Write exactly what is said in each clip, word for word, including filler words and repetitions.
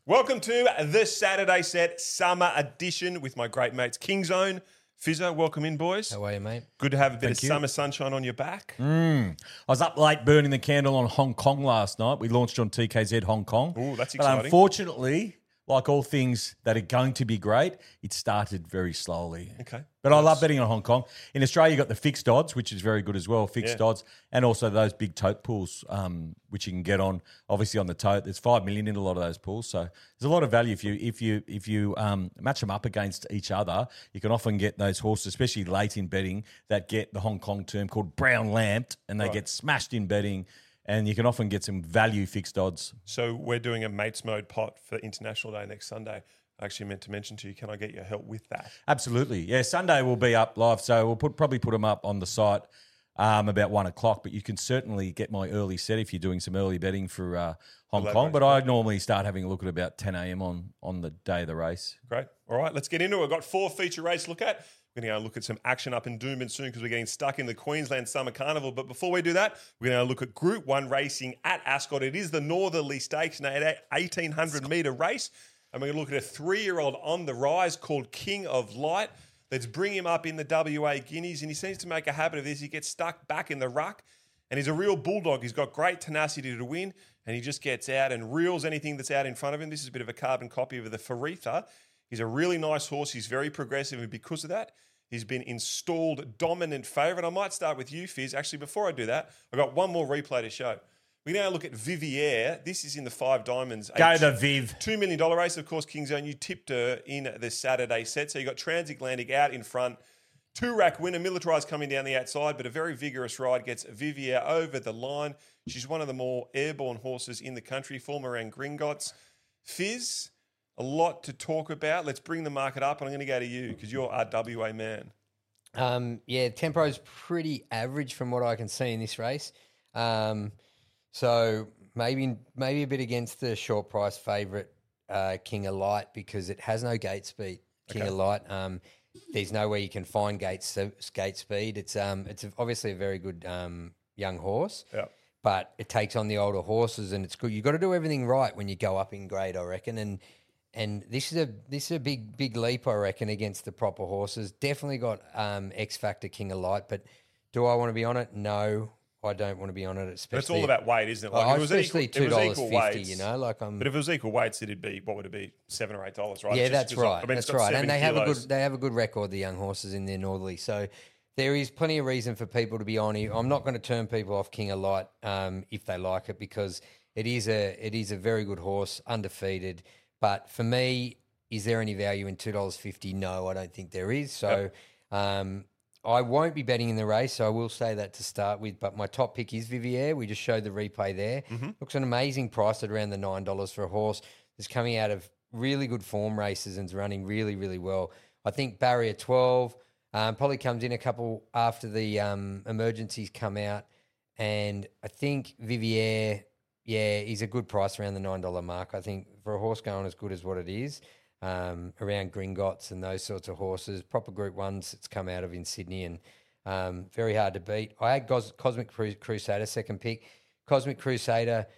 Welcome to the Saturday Set Summer Edition with my great mates King's Own. Fizzo, welcome in, boys. How are you, mate? Good to have a bit Thank of you. summer sunshine on your back. Mm. I was up late burning the candle on Hong Kong last night. We launched on T K Z Hong Kong. Ooh, that's But exciting. unfortunately, like all things that are going to be great, it started very slowly. Okay. But I love betting on Hong Kong. In Australia, you got the fixed odds, which is very good as well, fixed Yeah. odds, and also those big tote pools, um, which you can get on. Obviously, on the tote, there's five million in a lot of those pools, so there's a lot of value if you if you if you um, match them up against each other. You can often get those horses, especially late in betting, that get the Hong Kong term called brown lamped, and they Right. get smashed in betting. And you can often get some value fixed odds. So we're doing a mates mode pot for International Day next Sunday. I actually meant to mention to you, can I get your help with that? Absolutely. Yeah, Sunday will be up live, so we'll put, probably put them up on the site um, about one o'clock, but you can certainly get my early set if you're doing some early betting for uh, Hong late Kong. race, But yeah. I normally start having a look at about ten a.m. on, on the day of the race. Great. All right, let's get into it. We've got four feature races to look at. We're going to go look at some action up in Doomben soon because we're getting stuck in the Queensland Summer Carnival. But before we do that, we're going to look at Group one racing at Ascot. It is the Northerly Stakes, an eighteen hundred metre race. And we're going to look at a three-year-old on the rise called King of Light. Let's bring him up in the W A Guineas. And he seems to make a habit of this. He gets stuck back in the ruck. And he's a real bulldog. He's got great tenacity to win. And he just gets out and reels anything that's out in front of him. This is a bit of a carbon copy of the Faritha. He's a really nice horse. He's very progressive. And because of that, he's been installed dominant favourite. I might start with you, Fizz. Actually, before I do that, I've got one more replay to show. We're now look at Vivier. This is in the Five Diamonds. Go A the Viv. two million dollars race, of course, King's Own. You tipped her in the Saturday set. So you got Transatlantic out in front. Two-rack winner, Militarized coming down the outside, but a very vigorous ride gets Vivier over the line. She's one of the more airborne horses in the country, form around Gringotts. Fizz, a lot to talk about. Let's bring the market up, and I'm going to go to you because you're our W A man. Um, yeah, tempo's pretty average from what I can see in this race. Um, so maybe maybe a bit against the short price favourite uh, King of Light because it has no gate speed. King Okay. of Light. Um, there's nowhere you can find gate so- gate speed. It's um it's obviously a very good um, young horse. Yeah. But it takes on the older horses, and it's good. You've got to do everything right when you go up in grade, I reckon. And and this is a this is a big big leap, I reckon, against the proper horses. Definitely got um, X Factor King of Light, but do I want to be on it? No, I don't want to be on it. Especially But it's all about weight, isn't it? Oh, if it was especially equal- if two it was dollars equal fifty. weights- You know, like I'm. But if it was equal weights, it'd be, what would it be? Seven or eight dollars, right? Yeah, It's just that's 'cause right. I mean, it's that's got right. seven And they have a kilos. good they have a good record, the young horses in their Northerly. So there is plenty of reason for people to be on here. I'm not going to turn people off King of Light um, if they like it because it is a it is a very good horse, undefeated. But for me, is there any value in two dollars fifty? No, I don't think there is. So um, I won't be betting in the race, so I will say that to start with. But my top pick is Vivier. We just showed the replay there. Mm-hmm. Looks an amazing price at around the nine dollars for a horse that's coming out of really good form races and is running really, really well. I think barrier twelve um, probably comes in a couple after the um, emergencies come out. And I think Vivier, yeah, is a good price around the nine dollars mark. I think for a horse going as good as what it is, um, around Gringotts and those sorts of horses, proper Group Ones it's come out of in Sydney and um, very hard to beat. I had Cos- Cosmic Cru- Crusader, second pick. Cosmic Crusader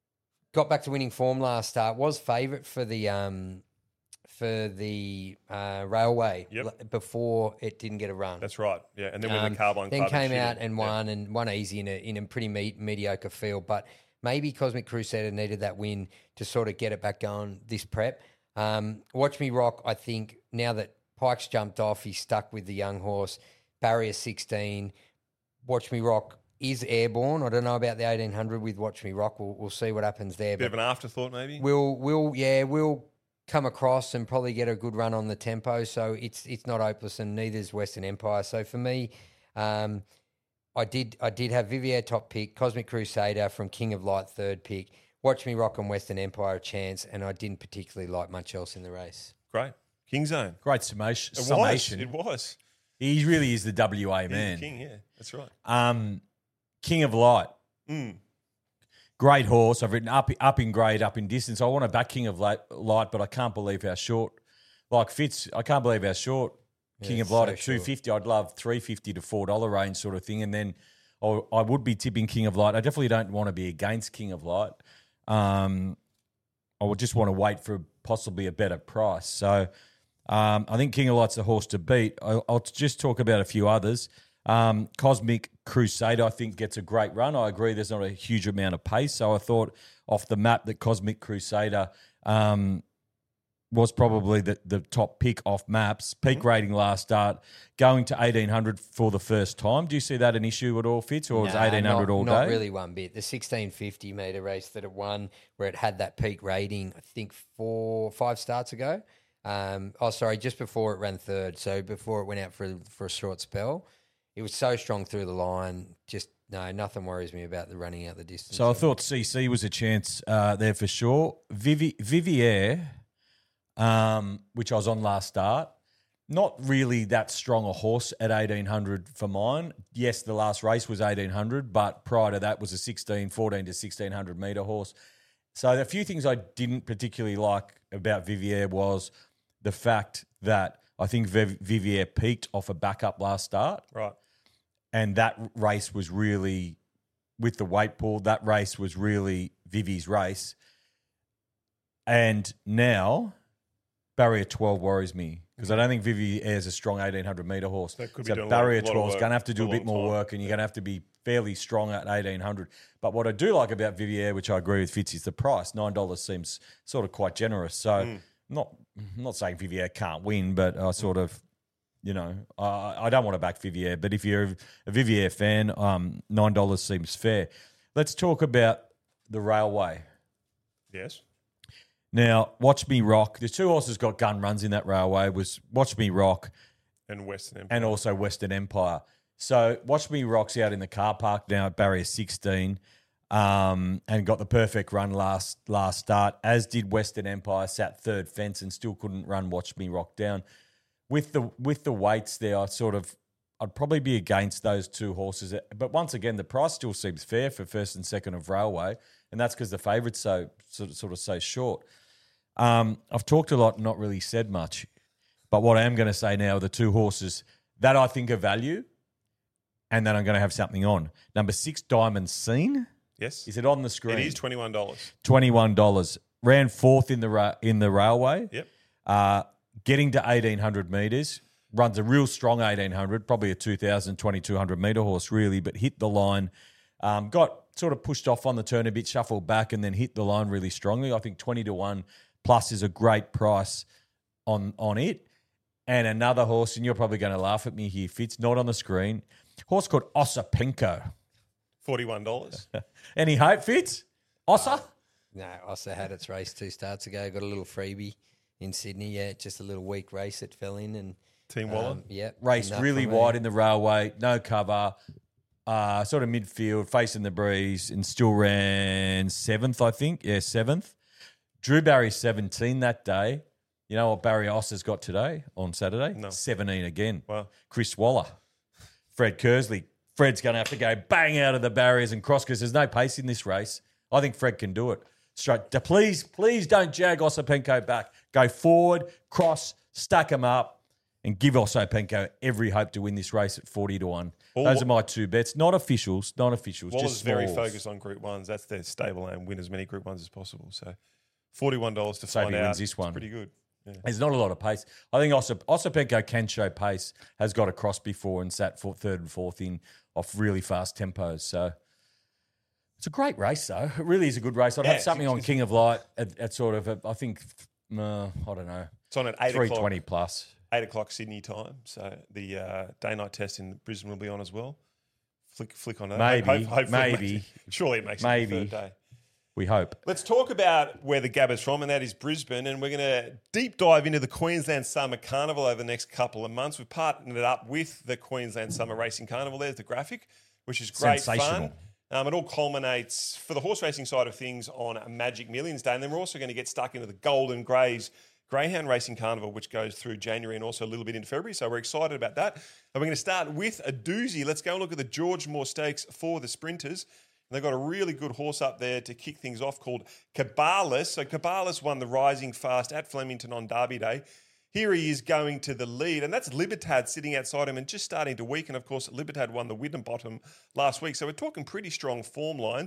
got back to winning form last start, was favourite for the um, for the uh, railway Yep. l- before it didn't get a run. That's right. Yeah, and then when Um, the Carbine then Club came shit out it. and Yeah. won and won easy in a in a pretty me- mediocre field. But maybe Cosmic Crusader needed that win to sort of get it back going this prep. Um, Watch Me Rock, I think, now that Pike's jumped off, he's stuck with the young horse. Barrier sixteen. Watch Me Rock is airborne. I don't know about the eighteen hundred with Watch Me Rock. We'll, we'll see what happens there. Bit But of an afterthought, maybe. We'll, we'll, yeah, we'll come across and probably get a good run on the tempo. So it's it's not hopeless, and neither is Western Empire. So for me, um, I did I did have Vivier top pick, Cosmic Crusader from King of Light third pick, Watch Me Rock and Western Empire a chance, and I didn't particularly like much else in the race. Great. King Zone. Great summation. It summation. was. It was. He really is the W A He's the man. king, yeah. That's right. Um, King of Light. Mm. Great horse. I've written up up in grade, up in distance. I want to back King of Light, Light, but I can't believe how short. Like Fitz, I can't believe how short King Yeah, of Light so at two short. fifty. I'd love three fifty to four dollar range sort of thing, and then I, I would be tipping King of Light. I definitely don't want to be against King of Light. Um, I would just want to wait for possibly a better price. So um, I think King of Light's the horse to beat. I'll, I'll just talk about a few others. Um, Cosmic Crusader, I think, gets a great run. I agree there's not a huge amount of pace. So I thought off the map that Cosmic Crusader um, was probably the, the top pick off maps. Peak mm-hmm. rating last start, going to eighteen hundred for the first time. Do you see that an issue at all, Fitz, or is nah, eighteen hundred not, all not day? Not really one bit. The sixteen fifty metre race that it won, where it had that peak rating, I think four, five starts ago. Um, oh, sorry, just before it ran third. So before it went out for, for a short spell. It was so strong through the line. Just, no, nothing worries me about the running out the distance. So I thought C C was a chance uh, there for sure. Vivi, Vivier, um, which I was on last start, not really that strong a horse at eighteen hundred for mine. Yes, the last race was eighteen hundred, but prior to that was a sixteen, fourteen to sixteen hundred metre horse. So a few things I didn't particularly like about Vivier was the fact that I think Viv- Vivier peaked off a backup last start. Right. And that race was really, with the weight pool, that race was really Vivi's race. And now, Barrier twelve worries me because I don't think Vivier is a strong eighteen hundred metre horse. That could so be doing Barrier a lot of twelve is work going to have to do for a a bit long more time. work and you're going to have to be fairly strong at eighteen hundred. But what I do like about Vivier, which I agree with Fitz, is the price. nine dollars seems sort of quite generous. So Mm. I'm not, I'm not saying Vivier can't win, but I sort of... You know, uh, I don't want to back Vivier, but if you're a Vivier fan, um, nine dollars seems fair. Let's talk about the railway. Yes. Now, Watch Me Rock. There's two horses got gun runs in that railway. Was Watch Me Rock And Western Empire. and also Western Empire. So Watch Me Rock's out in the car park now at Barrier sixteen um, and got the perfect run last last start, as did Western Empire, sat third fence and still couldn't run Watch Me Rock down. With the with the weights there, I sort of I'd probably be against those two horses. But once again, the price still seems fair for first and second of Railway, and that's because the favourite's so sort of, sort of so short. Um, I've talked a lot, not really said much, but what I am going to say now are the two horses that I think are value, and that I'm going to have something on. Number six, Diamond Scene. Yes. Is it on the screen? It is twenty-one dollars. twenty-one dollars. Ran fourth in the ra- in the Railway. Yep. Uh, getting to eighteen hundred metres, runs a real strong eighteen hundred, probably a two thousand, twenty-two hundred metre horse really, but hit the line, um, got sort of pushed off on the turn a bit, shuffled back and then hit the line really strongly. I think twenty to one plus is a great price on, on it. And another horse, and you're probably going to laugh at me here, Fitz, not on the screen, horse called Osipenko. forty-one dollars. Any hope, Fitz? Ossa? No, Ossa had its race two starts ago, got a little freebie in Sydney, yeah, just a little weak race it fell in. and Team Waller. um, yeah, Raced enough really for me. wide in the Railway, no cover, uh, sort of midfield, facing the breeze, and still ran seventh, I think. Yeah, seventh. Drew Barry seventeen that day. You know what Barry Ossa's got today on Saturday? No. seventeen again. Wow. Chris Waller. Fred Kersley. Fred's going to have to go bang out of the barriers and cross because there's no pace in this race. I think Fred can do it. Straight. Please, please don't jag Osipenko back. Go forward, cross, stack them up, and give Osipenko every hope to win this race at forty to one. All- Those are my two bets. Not officials, not officials. Waller's just very smalls. focused on Group Ones. That's their stable aim. Win as many Group Ones as possible. So forty-one dollars to So if find he out. wins this It's one. pretty good. Yeah. There's not a lot of pace. I think Osip- Osipenko can show pace, has got a cross before and sat for third and fourth in off really fast tempos. So it's a great race, though. It really is a good race. I'd Yeah, have something it's- on King of Light at, at sort of, a, I think, uh, I don't know, It's on at eight three o'clock. twenty plus. Eight o'clock Sydney time. So the uh, day night test in Brisbane will be on as well. Flick, flick on that. Maybe, hopefully it maybe. makes it- surely it makes it Maybe. the third day. We hope. Let's talk about where the Gabba's from, and that is Brisbane. And we're going to deep dive into the Queensland Summer Carnival over the next couple of months. We've partnered it up with the Queensland Summer Racing Carnival. There's the graphic, which is great Sensational. fun. Um, it all culminates for the horse racing side of things on Magic Millions Day. And then we're also going to get stuck into the Golden Greys Greyhound Racing Carnival, which goes through January and also a little bit into February. So we're excited about that. And we're going to start with a doozy. Let's go and look at the George Moore Stakes for the sprinters. And they've got a really good horse up there to kick things off called Cabalas. So Cabalas won the Rising Fast at Flemington on Derby Day. Here he is going to the lead, and that's Libertad sitting outside him and just starting to weaken. Of course, Libertad won the Widdenbottom last week, so we're talking pretty strong form lines.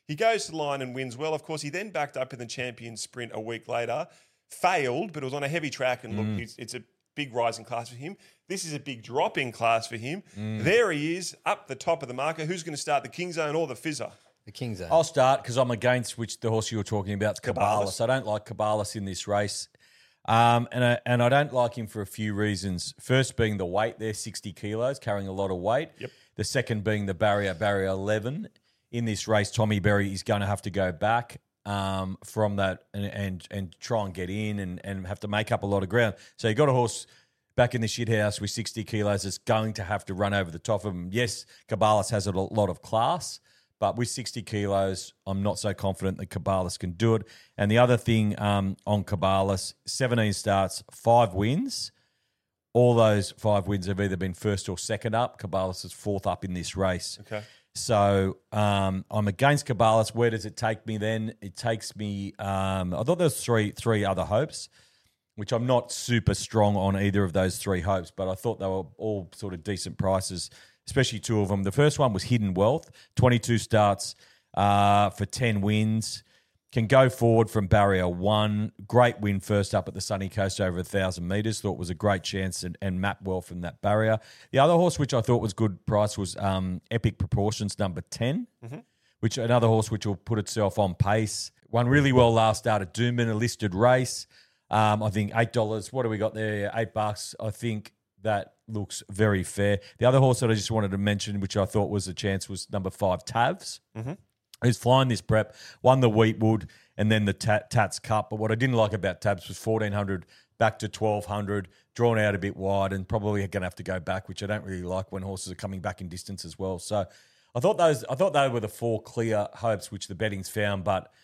He goes to the line and wins well. Of course, he then backed up in the Champions Sprint a week later, failed, but it was on a heavy track. And look, Mm. it's, it's a big rising class for him. This is a big dropping class for him. Mm. There he is, up the top of the market. Who's going to start, the King Zone or the Fizzer? The King's Zone. I'll start because I'm against which the horse you were talking about, Cabalas. Cabalas. I don't like Cabalas in this race. Um, and, I, and I don't like him for a few reasons. First being the weight there, sixty kilos, carrying a lot of weight. Yep. The second being the barrier, barrier eleven. In this race, Tommy Berry is going to have to go back um, from that and, and and try and get in and, and have to make up a lot of ground. So you got a horse back in the shit house with sixty kilos that's going to have to run over the top of him. Yes, Cabalas has a lot of class, but with sixty kilos, I'm not so confident that Cabalas can do it. And the other thing um, on Cabalas, seventeen starts, five wins. All those five wins have either been first or second up. Cabalas is fourth up in this race. Okay. So um, I'm against Cabalas. Where does it take me then? It takes me. Um, I thought there was three three other hopes, which I'm not super strong on either of those three hopes, but I thought they were all sort of decent prices, especially two of them. The first one was Hidden Wealth, twenty-two starts uh, for ten wins. Can go forward from barrier one. Great win first up at the Sunny Coast over one thousand metres. Thought was a great chance and, and mapped well from that barrier. The other horse which I thought was good price was um, Epic Proportions, number ten, mm-hmm. which another horse which will put itself on pace. Won really well last start at Doomben, a listed race. Um, I think eight dollars. What do we got there? Eight bucks. I think that looks very fair. The other horse that I just wanted to mention, which I thought was a chance, was number five, Tavs. Mm-hmm. Who's flying this prep, won the Wheatwood and then the Tat, Tats Cup. But what I didn't like about Tabs was fourteen hundred back to twelve hundred, drawn out a bit wide and probably going to have to go back, which I don't really like when horses are coming back in distance as well. So I thought those, I thought they were the four clear hopes which the betting's found. But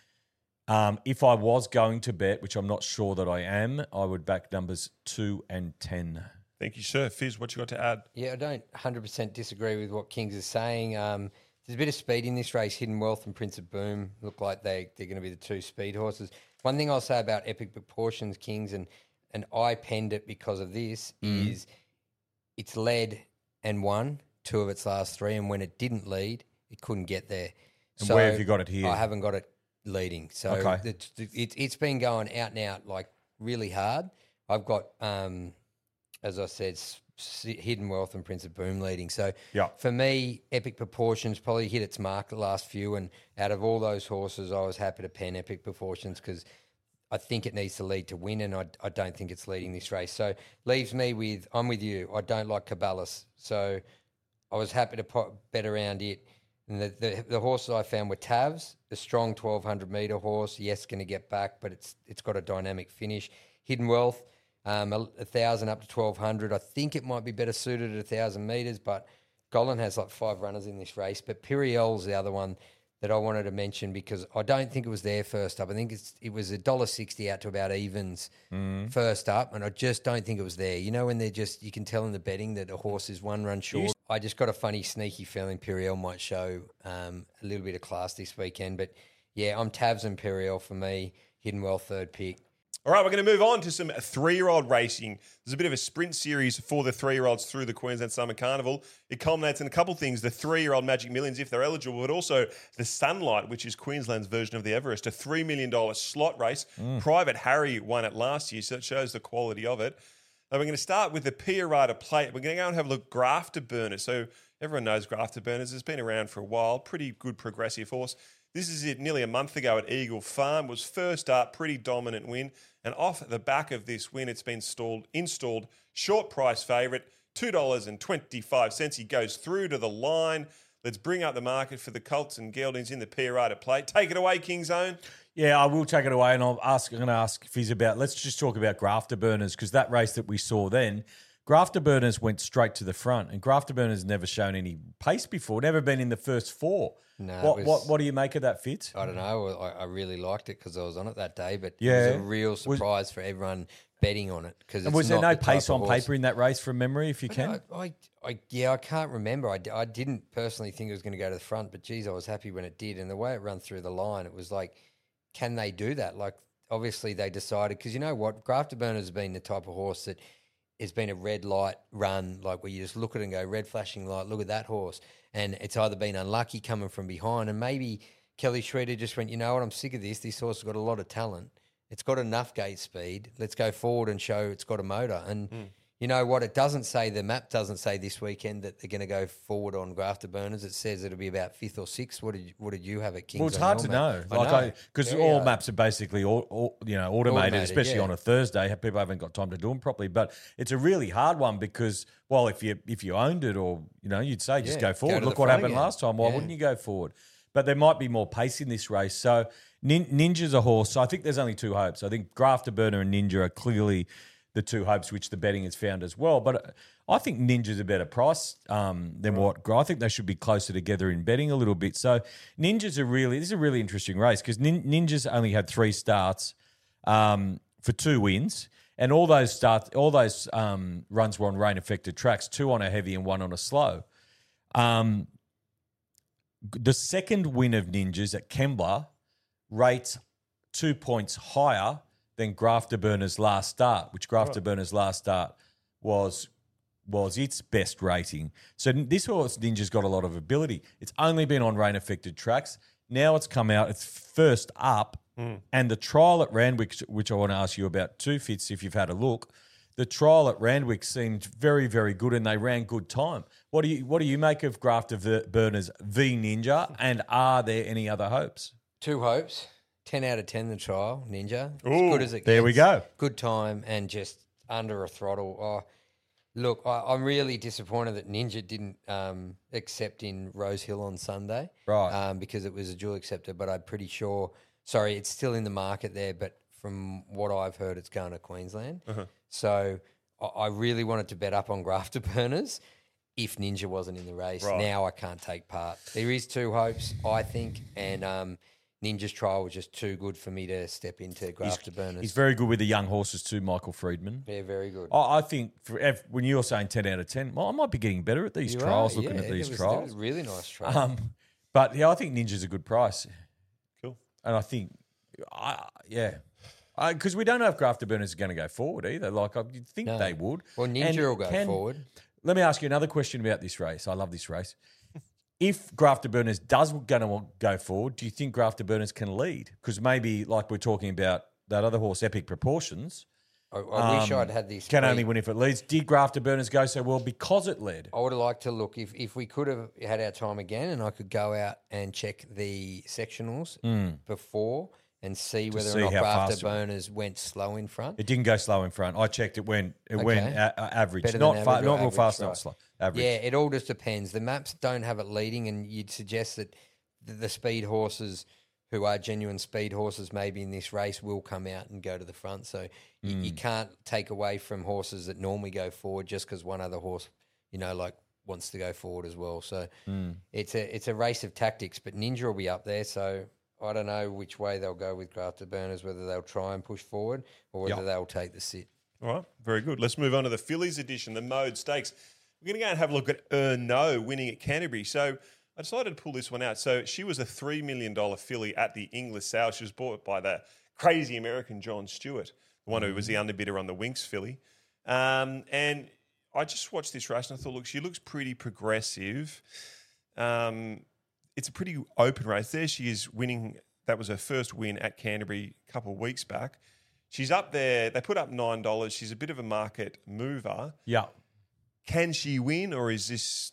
um, if I was going to bet, which I'm not sure that I am, I would back numbers two and ten. Thank you, sir. Fizz, what you got to add? Yeah, I don't one hundred percent disagree with what Kings is saying. Um, there's a bit of speed in this race. Hidden Wealth and Prince of Boom look like they, they're going to be the two speed horses. One thing I'll say about Epic Proportions, Kings, and, and I penned it because of this, mm. is it's led and won two of its last three, and when it didn't lead, it couldn't get there. And so where have you got it here? I haven't got it leading. So okay. it, it, it's been going out and out like really hard. I've got, um, as I said, Hidden Wealth and Prince of Boom leading. So yeah. for me, Epic Proportions probably hit its mark the last few, and out of all those horses, I was happy to pen Epic Proportions because I think it needs to lead to win, and I, I don't think it's leading this race. So leaves me with, I'm with you, I don't like Cabalas. So I was happy to put, bet around it. And the, the, the horses I found were Tavs, the strong twelve hundred metre horse. Yes, going to get back, but it's it's got a dynamic finish. Hidden Wealth, um, a, a thousand up to twelve hundred. I think it might be better suited at a thousand metres, but Golan has like five runners in this race. But Piriel's the other one that I wanted to mention because I don't think it was there first up. I think it's, it was a one dollar sixty out to about evens mm. first up, and I just don't think it was there. You know when they're just, you can tell in the betting that a horse is one run short. I just got a funny, sneaky feeling Piriel might show um, a little bit of class this weekend. But, yeah, I'm Tavs and Piriel for me. Hidden Wealth, third pick. All right, we're going to move on to some three-year-old racing. There's a bit of a sprint series for the three-year-olds through the Queensland Summer Carnival. It culminates in a couple of things, the three-year-old Magic Millions, if they're eligible, but also the Sunlight, which is Queensland's version of the Everest, a three million dollars slot race. Mm. Private Harry won it last year, so it shows the quality of it. And we're going to start with the Piarada Plate. We're going to go and have a look at Grafter Burners. So everyone knows Grafter Burners. It's been around for a while. Pretty good progressive horse. This is it nearly a month ago at Eagle Farm. Was first up, pretty dominant win. And off the back of this win, it's been installed, installed short price favourite, two dollars and twenty-five cents. He goes through to the line. Let's bring up the market for the Colts and Geldings in the Piarada Plate. Take it away, King's Own. Yeah, I will take it away, and I'll ask. I'm going to ask Fizz about. Let's just talk about Grafter Burners because that race that we saw then, Grafter Burners went straight to the front, and Grafter Burners never shown any pace before. Never been in the first four. No, what, was, what what do you make of that, Fitz? I don't know. I, I really liked it because I was on it that day, but yeah. it was a real surprise was, for everyone betting on it. Because was there no the pace on horse. paper in that race from memory, if you I can? I, I, I, yeah, I can't remember. I, I didn't personally think it was going to go to the front, but geez, I was happy when it did. And the way it ran through the line, it was like, can they do that? Like, obviously they decided, because you know what? Grafter Burners has been the type of horse that has been a red light run, like where you just look at it and go, red flashing light, look at that horse. And it's either been unlucky coming from behind, and maybe Kelly Schreeder just went, you know what, I'm sick of this. This horse has got a lot of talent. It's got enough gate speed. Let's go forward and show it's got a motor. And Mm. you know what? It doesn't say, the map doesn't say this weekend that they're going to go forward on Grafter Burners. It says it'll be about fifth or sixth. What did you, what did you have at Kings? Well, it's on hard your to map? know, I like know. because Very all hard. maps are basically all, all you know automated, Automated, especially yeah. on a Thursday. People haven't got time to do them properly, but it's a really hard one because, well, if you if you owned it, or you know, you'd say just Yeah, go go forward. to Look the what front happened again. last time. Why Yeah. wouldn't you go forward? But there might be more pace in this race. So Nin- Ninja's a horse. So I think there's only two hopes. I think Grafter Burner and Ninja are clearly the two hopes which the betting has found as well. But I think Ninja's a better price um, than what I think they should be closer together in betting a little bit. So Ninja's a really this is a really interesting race because nin- Ninja's only had three starts um, for two wins, and all those starts, all those um, runs were on rain affected tracks. Two on a heavy and one on a slow. Um, the second win of Ninja's at Kembla rates two points higher than Grafter Burner's last start, which Grafter Burner's last start was was its best rating. So this horse, Ninja's got a lot of ability. It's only been on rain-affected tracks. Now it's come out, it's first up, and the trial at Randwick, which I want to ask you about too, Fitz, if you've had a look, the trial at Randwick seemed very, very good, and they ran good time. What do you what do you make of Grafter v- Burners v Ninja, and are there any other hopes? Two hopes. ten out of ten the trial, Ninja. As Ooh, good as it gets. there we go. Good time and just under a throttle. Oh, look, I, I'm really disappointed that Ninja didn't um, accept in Rose Hill on Sunday. Right. Um, because it was a dual acceptor, but I'm pretty sure, sorry, it's still in the market there, but from what I've heard, it's going to Queensland. Uh-huh. So I, I really wanted to bet up on Grafter Burners if Ninja wasn't in the race. Right. Now I can't take part. There is two hopes, I think, and um, Ninja's trial was just too good for me to step into Grafter Burners. He's very good with the young horses too, Michael Friedman. yeah, very good. I I think for, if, when you're saying ten out of ten, well, I might be getting better at these You trials, are, looking yeah, at these it was, trials. It was a really nice trial. Um, but yeah, I think Ninja's a good price. Cool. And I think, I, yeah, because we don't know if Grafter Burners is going to go forward either. Like, I you'd think No. they would. Well, Ninja And will go can- forward. Let me ask you another question about this race. I love this race. If Grafter Burners does going to go forward, do you think Grafter Burners can lead? Because maybe, like we're talking about that other horse, Epic Proportions, I, I wish um, I'd had this. can pre- only win if it leads. Did Grafter Burners go so well because it led? I would have liked to look if, if we could have had our time again and I could go out and check the sectionals before and see whether see or not how Grafter fast it- Burners went slow in front. It didn't go slow in front. I checked. It went. It went Okay. a- a- average, Better not than fa- average or not real average, fast, right. not slow. Average. Yeah, it all just depends. The maps don't have it leading, and you'd suggest that the, the speed horses who are genuine speed horses maybe in this race will come out and go to the front. So you, Mm. you can't take away from horses that normally go forward just because one other horse, you know, like wants to go forward as well. So Mm. it's a it's a race of tactics, but Ninja will be up there. So I don't know which way they'll go with Grafter Burners, whether they'll try and push forward or whether Yep. they'll take the sit. All right, very good. Let's move on to the Phillies edition, the Mode Stakes. We're going to go and have a look at Erno winning at Canterbury. So I decided to pull this one out. So she was a three million dollars filly at the Inglis sale. She was bought by the crazy American John Stewart, the one who was the underbidder on the Winx filly. Um, and I just watched this race and I thought, look, she looks pretty progressive. Um, it's a pretty open race. There she is winning. That was her first win at Canterbury a couple of weeks back. She's up there. They put up nine dollars. She's a bit of a market mover. Yeah. Can she win, or is this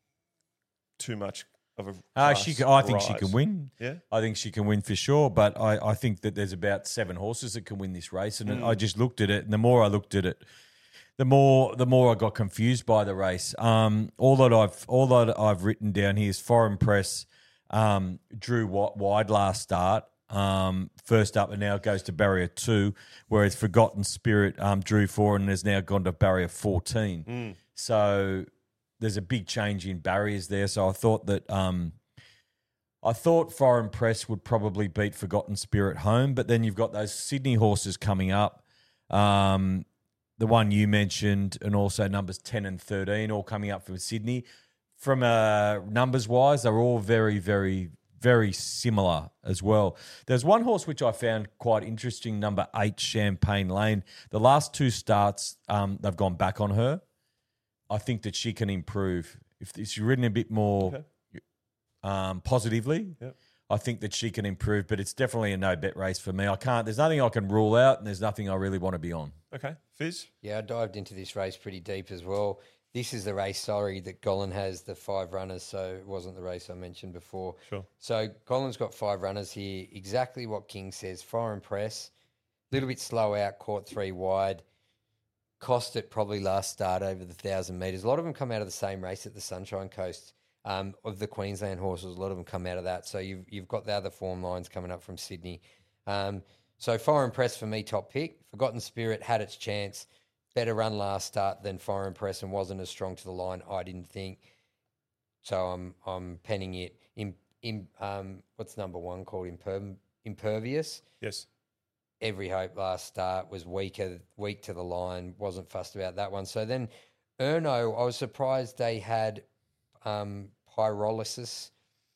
too much of a Uh, class she, can- I think she rise? can win. Yeah? I think she can win for sure. But I, I think that there's about seven horses that can win this race, and I just looked at it, and the more I looked at it, the more the more I got confused by the race. Um, all that I've all that I've written down here is Foreign Press um, drew wi- wide last start. Um, first up, and now goes to barrier two, whereas Forgotten Spirit um, drew four and has now gone to barrier fourteen. So there's a big change in barriers there. So I thought that um, I thought Foreign Press would probably beat Forgotten Spirit home, but then you've got those Sydney horses coming up. Um, the one you mentioned, and also numbers ten and thirteen, all coming up from Sydney. From uh, numbers wise, they're all very, very, very similar as well. There's one horse which I found quite interesting, number eight, Champagne Lane. The last two starts, um, they've gone back on her. I think that she can improve. If she's ridden a bit more Okay. um, positively, Yep. I think that she can improve, but it's definitely a no bet race for me. I can't. There's nothing I can rule out, and there's nothing I really want to be on. Okay, Fizz. Yeah, I dived into this race pretty deep as well. This is the race, sorry, that Gollan has the five runners, so it wasn't the race I mentioned before. Sure. So Gollan's got five runners here. Exactly what King says. Fire and Press, a little bit slow out, caught three wide. Cost it probably last start over the one thousand metres. A lot of them come out of the same race at the Sunshine Coast. Um, of the Queensland horses, a lot of them come out of that. So you've, you've got the other form lines coming up from Sydney. Um, so Fire and Press for me, top pick. Forgotten Spirit had its chance. Better run last start than Fire and Press and wasn't as strong to the line, I didn't think. So I'm I'm penning it. In, in, um, what's number one called? Imper- Impervious? Yes. Every Hope last start was weaker, weak to the line, wasn't fussed about that one. So then Erno, I was surprised they had um, Pyrolysis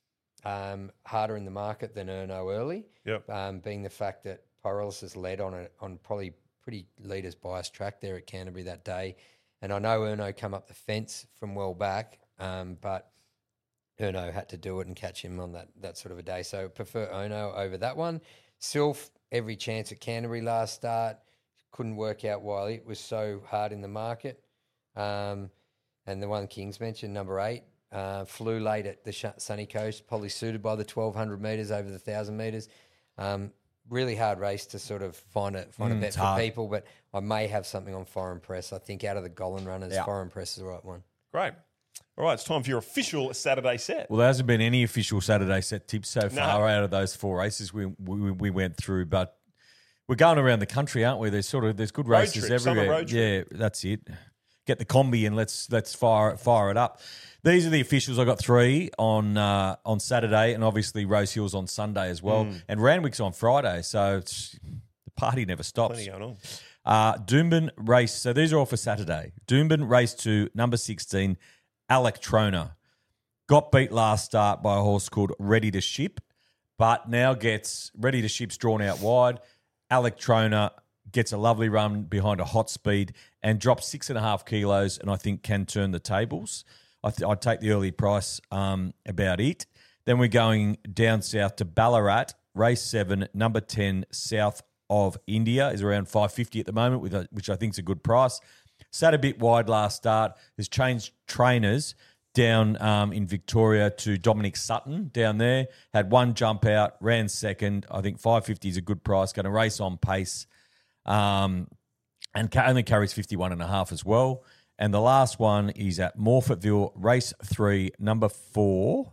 um, harder in the market than Erno early, Yep. um, being the fact that Pyrolysis led on a, on probably pretty leaders biased track there at Canterbury that day. And I know Erno come up the fence from well back, um, but Erno had to do it and catch him on that, that sort of a day. So I prefer Erno over that one. Sylph, every chance at Canterbury last start. Couldn't work out why it was so hard in the market. Um, and the one Kings mentioned, number eight, uh, flew late at the sunny coast, probably suited by the twelve hundred metres over the one thousand metres. Um, really hard race to sort of find a, find Mm, a bet it's for hard. people, but I may have something on Foreign Press. I think out of the Gollan runners, Yeah. Foreign Press is the right one. Great. All right, it's time for your official Saturday set. Well, there hasn't been any official Saturday set tips so No. far out of those four races we, we we went through, but we're going around the country, aren't we? There's sort of there's good Road races trip, summer everywhere. road trip. Yeah, that's it. Get the combi and let's let's fire fire it up. These are the officials. I got three on uh, on Saturday, and obviously Rose Hills on Sunday as well, Mm. and Randwick's on Friday. So it's, the party never stops. Plenty going on. Uh, Doomben race. So these are all for Saturday. Doomben race to number sixteen, Electrona. Got beat last start by a horse called Ready to Ship, but now gets Ready to Ship's drawn out wide. Electrona gets a lovely run behind a hot speed and drops six and a half kilos, and I think can turn the tables. I th- I'd take the early price um, about it. Then we're going down south to Ballarat, race seven, number ten, south of India, is around five fifty at the moment, with a, which I think is a good price. Sat a bit wide last start, has changed trainers down um, in Victoria to Dominic Sutton down there. Had one jump out, ran second. I think five fifty is a good price. Going to race on pace, um, and ca- only carries fifty-one and a half as well. And the last one is at Morphettville, race three, number four,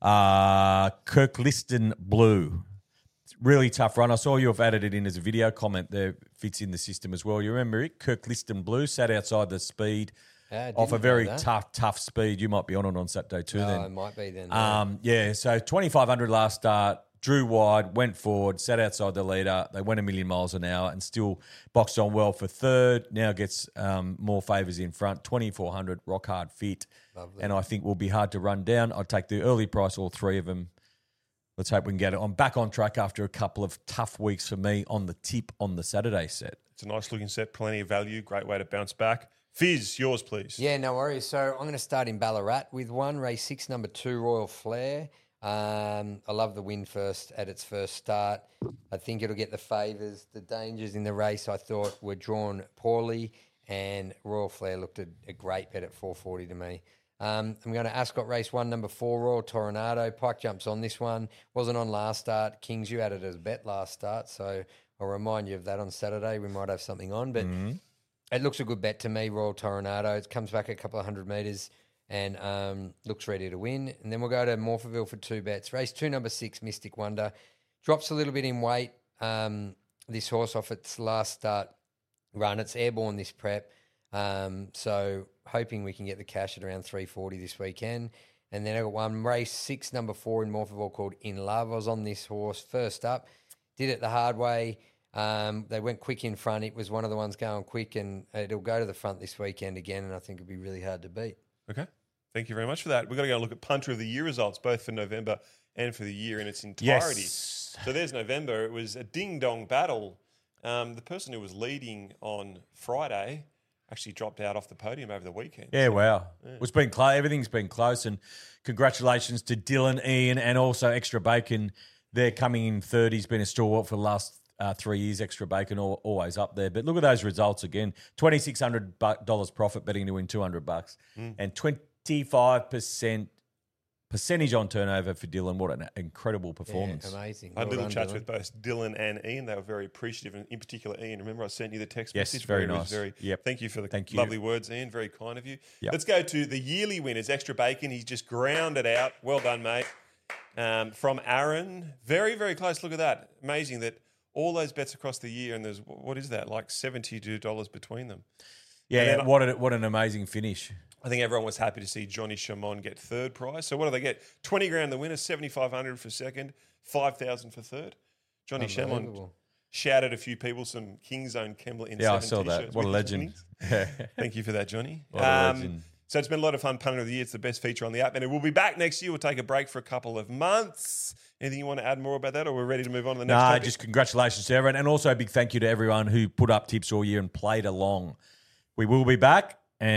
uh, Kirkliston Blue. It's a really tough run. I saw you have added it in as a video comment there. Fits in the system as well. You remember it? Kirkliston Blue sat outside the speed. Yeah, I Off a didn't very know that. tough, tough speed. You might be on it on Saturday too. Oh, then it might be then. yeah. um, yeah, so twenty-five hundred last start, drew wide, went forward, sat outside the leader. They went a million miles an hour and still boxed on well for third. Now gets um, more favours in front, twenty-four hundred, rock hard fit. Lovely. And I think will be hard to run down. I'd take the early price, all three of them. Let's hope we can get it. I'm back on track after a couple of tough weeks for me on the tip on the Saturday set. It's a nice looking set, plenty of value, great way to bounce back. Fizz, yours, please. Yeah, no worries. So I'm going to start in Ballarat with one, race six, number two, Royal Flair. Um, I love the win first at its first start. I think it'll get the favours. The dangers in the race I thought were drawn poorly, and Royal Flair looked a, a great bet at four forty to me. Um, I'm going to Ascot race one, number four, Royal Tornado. Pike jumps on this one. Wasn't on last start. Kings, you had it as a bet last start, so I'll remind you of that on Saturday. We might have something on, but it looks a good bet to me, Royal Tornado. It comes back a couple of hundred metres and um, looks ready to win. And then we'll go to Morphettville for two bets. Race two, number six, Mystic Wonder. Drops a little bit in weight. Um, this horse off its last start run. It's airborne this prep. Um, so hoping we can get the cash at around three forty this weekend. And then I got one, race six, number four in Morphettville called In Love. I was on this horse first up. Did it the hard way. Um, they went quick in front. It was one of the ones going quick, and it'll go to the front this weekend again, and I think it'll be really hard to beat. Okay. Thank you very much for that. We've got to go look at Punter of the Year results, both for November and for the year in its entirety. Yes. So there's November. It was a ding-dong battle. Um, the person who was leading on Friday actually dropped out off the podium over the weekend. Yeah, So, wow. It's been close. Everything's been close, and congratulations to Dylan, Ian, and also Extra Bacon. They're coming in third. He's been a stalwart for the last uh, three years. Extra Bacon all, always up there. But look at those results again: twenty six hundred dollars profit betting to win two hundred bucks, Mm. and twenty five percent percentage on turnover for Dylan. What an incredible performance! Yeah, amazing. I had Well little done, chats Dylan. with both Dylan and Ian. They were very appreciative, and in particular, Ian. Remember, I sent you the text Yes, message. very where it nice. was Very, Yep. Thank you for the Thank you. lovely words, Ian. Very kind of you. Yep. Let's go to the yearly winners. Extra Bacon. He's just ground it out. Well done, mate. Um, from Aaron. Very, very close. Look at that. Amazing that all those bets across the year, and there's, what is that, like seventy-two dollars between them. Yeah, And then- what a, what an amazing finish. I think everyone was happy to see Johnny Chamon get third prize. So what do they get? twenty grand the winner, seventy-five hundred for second, five thousand for third. Johnny Chamon Unbelievable. shouted a few people some King Zone Kembla in Yeah, I seven saw that. t-shirts What a with his legend. winnings. Thank you for that, Johnny. What a Um, legend. So it's been a lot of fun. Punter of the Year. It's the best feature on the app, and it will be back next year. We'll take a break for a couple of months. Anything you want to add more about that, or we're ready to move on to the next No, topic? just congratulations to everyone. And also a big thank you to everyone who put up tips all year and played along. We will be back.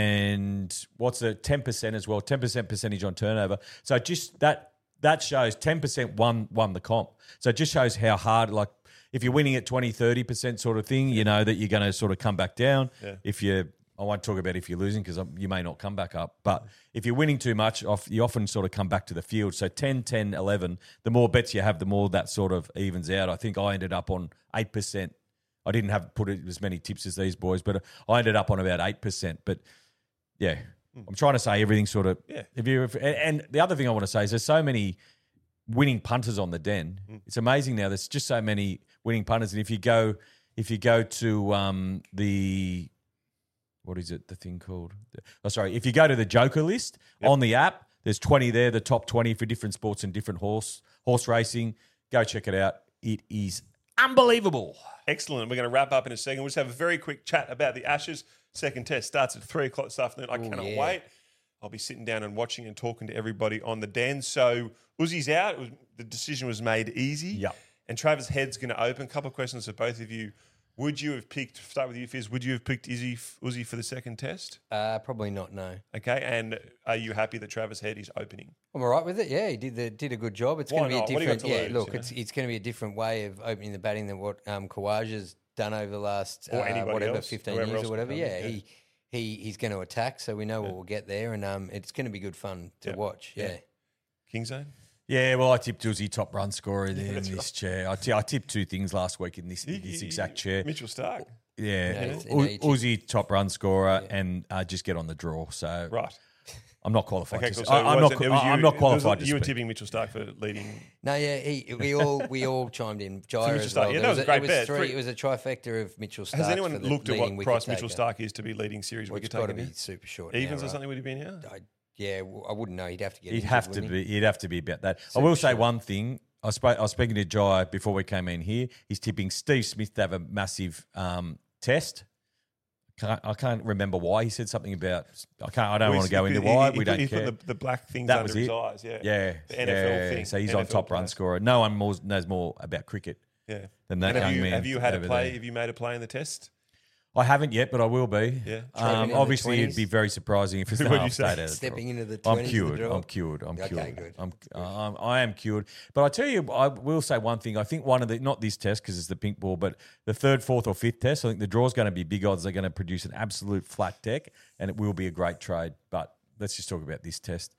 And what's the ten percent as well? ten percent percentage on turnover. So just that that shows ten percent won won the comp. So it just shows how hard, like if you're winning at twenty, thirty percent sort of thing, you know that you're going to sort of come back down. Yeah. If you I won't talk about if you're losing because you may not come back up. But if you're winning too much, off you often sort of come back to the field. So ten, ten, eleven, the more bets you have, the more that sort of evens out. I think I ended up on eight percent. I didn't have put as many tips as these boys, but I ended up on about eight percent. But yeah, I'm trying to say everything sort of. Yeah. If you if, and the other thing I want to say is there's so many winning punters on the Den. It's amazing now. There's just so many winning punters, and if you go if you go to um, the what is it? The thing called? Oh, sorry. If you go to the Joker list on the app, there's twenty there, the top twenty for different sports and different horse horse racing. Go check it out. It is unbelievable. Excellent. We're going to wrap up in a second. We'll just have a very quick chat about the Ashes. Second test starts at three o'clock this afternoon. I Ooh, cannot yeah. wait. I'll be sitting down and watching and talking to everybody on the Den. So Uzi's out. It was, the decision was made easy. Yep. And Travis Head's going to open. A couple of questions for both of you. Would you have picked, start with you, Fizz, would you have picked Izzy, Uzi for the second test? Uh, probably not, no. Okay. And are you happy that Travis Head is opening? I'm all right with it. Yeah, he did the did a good job. It's going Why to be a not? What do you got different. to Yeah, lose, look, you know? it's it's going to be a different way of opening the batting than what um, Kawaja's done over the last Or uh, anybody whatever else, fifteen whoever years else or whatever. could Yeah, come in, he he he's going to attack, so we know what we'll get there, and um, it's going to be good fun to Yeah. watch. Yeah. Yeah. King Zone? Yeah, well, I tipped Uzi top run scorer in that's this right. chair. I, t- I tipped two things last week in this, this exact chair. Mitchell Stark. Yeah, it's- U- yeah, Uzi top run scorer and uh, just get on the draw. So Right. I'm not qualified. Okay, to cool. s- So I, it I'm not. wasn't- it was I'm you- not it qualified was- to You were speak. tipping Mitchell Stark for leading. No, yeah, he, we all we all chimed in. Gyro Mitchell as Stark. well. Yeah, There that was a great it was bet. Three, Three- it was a trifecta of Mitchell Stark. Has anyone for the looked at leading what wicket price Mitchell taker. Stark is to be leading series Well, it's wicket got to taker be now? super short. Evens now, or something would he be now? I, yeah, well, I wouldn't know. He'd have to get. He'd injured, have to wouldn't he? be. He'd have to be about that. I will say one thing. I spoke. I was speaking to Jai before we came in here. He's tipping Steve Smith to have a massive um, test. Can't, I can't remember why he said something about. I can't. I don't Well, want to he's- go he- into he- why. he we put- don't he care. put the, the black things That under was his it. eyes. Yeah. Yeah, The N F L yeah. thing. So he's N F L on top run players. scorer. No one more, knows more about cricket Yeah. than that And have young you man. have you had a over play? there. Have you made a play in the test? I haven't yet, but I will be. Yeah. Um, in the obviously, it'd twenties? be very surprising if it's What'd not you say? stayed out of the Stepping draw. into the I'm twenties of the cured. draw? I'm cured. I'm Okay, cured. good. I'm, I'm, I am cured. But I tell you, I will say one thing. I think one of the not this test because it's the pink ball, but the third, fourth, or fifth test. I think the draw's going to be big odds. They're going to produce an absolute flat deck, and it will be a great trade. But let's just talk about this test.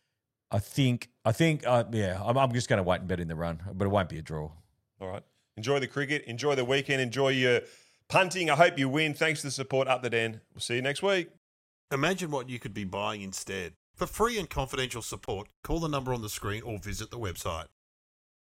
I think. I think. Uh, yeah. I'm, I'm just going to wait and bet in the run, but it won't be a draw. All right. Enjoy the cricket. Enjoy the weekend. Enjoy your punting. I hope you win. Thanks for the support. Up the Den. We'll see you next week. Imagine what you could be buying instead. For free and confidential support, call the number on the screen or visit the website.